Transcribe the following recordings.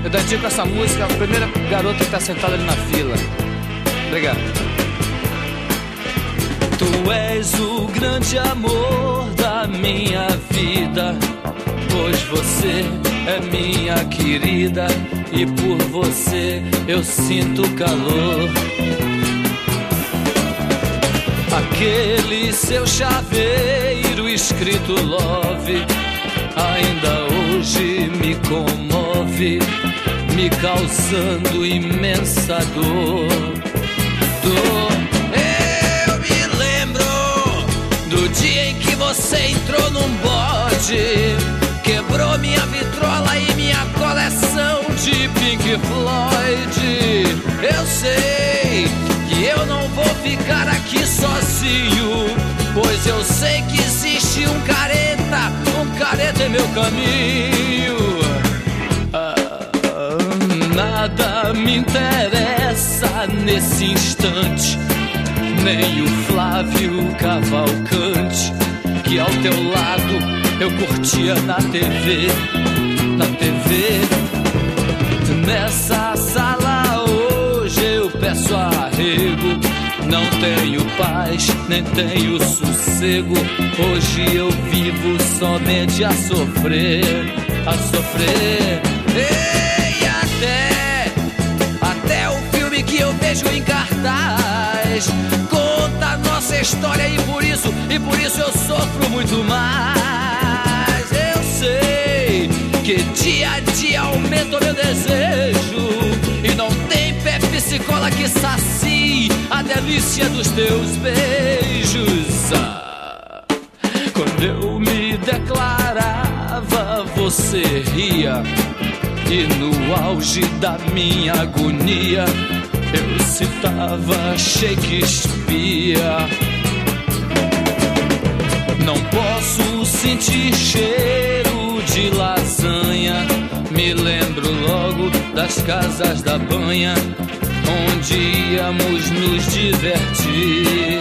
Eu dedico essa música à primeira garota que tá sentada ali na fila. Obrigado. Tu és o grande amor da minha vida, pois você é minha querida e por você eu sinto calor. Aquele seu chaveiro escrito love ainda hoje me comove, me causando imensa dor. Eu me lembro do dia em que você entrou num bode, quebrou minha vitrola e minha coleção de Pink Floyd. Eu sei que eu não vou ficar aqui sozinho, pois eu sei que existe um careta em meu caminho. Nada me interessa nesse instante, nem o Flávio Cavalcante, que ao teu lado eu curtia na TV. Nessa sala hoje eu peço arrego, não tenho paz, nem tenho sossego. Hoje eu vivo somente a sofrer. E até o filme que eu vejo em cartaz conta a nossa história e por isso eu sofro muito mais. Eu sei que dia a dia aumenta o meu desejo e não tem Pepsi-Cola que sacie a delícia dos teus beijos. Quando eu me declarava, você ria, e no auge da minha agonia eu citava Shakespeare. Não posso sentir cheiro de lasanha, me lembro logo das casas da banha, onde íamos nos divertir.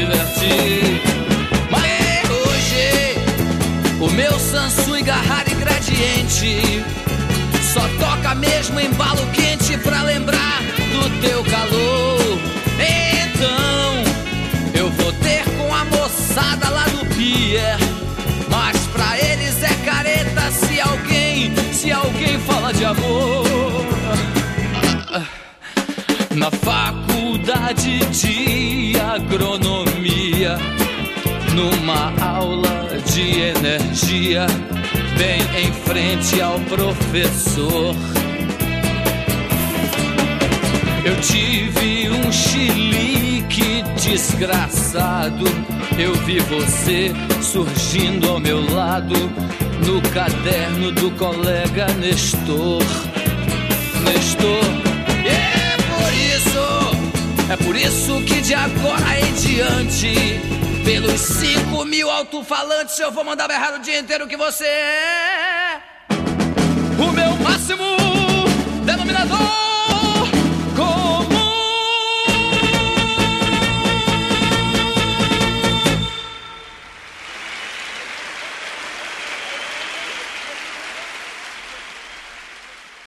Mas hoje o meu Samsung Harry Gradiente só toca mesmo embalo quente pra lembrar do teu calor. Então eu vou ter com a moçada lá do pier, mas pra eles é careta se alguém fala de amor. Na faculdade de agronomia, numa aula de energia, bem em frente ao professor, eu tive um chilique desgraçado. Eu vi você surgindo ao meu lado no caderno do colega Nestor. É por isso que de agora em diante, pelos 5.000 alto-falantes, eu vou mandar berrar o dia inteiro que você é o meu máximo denominador.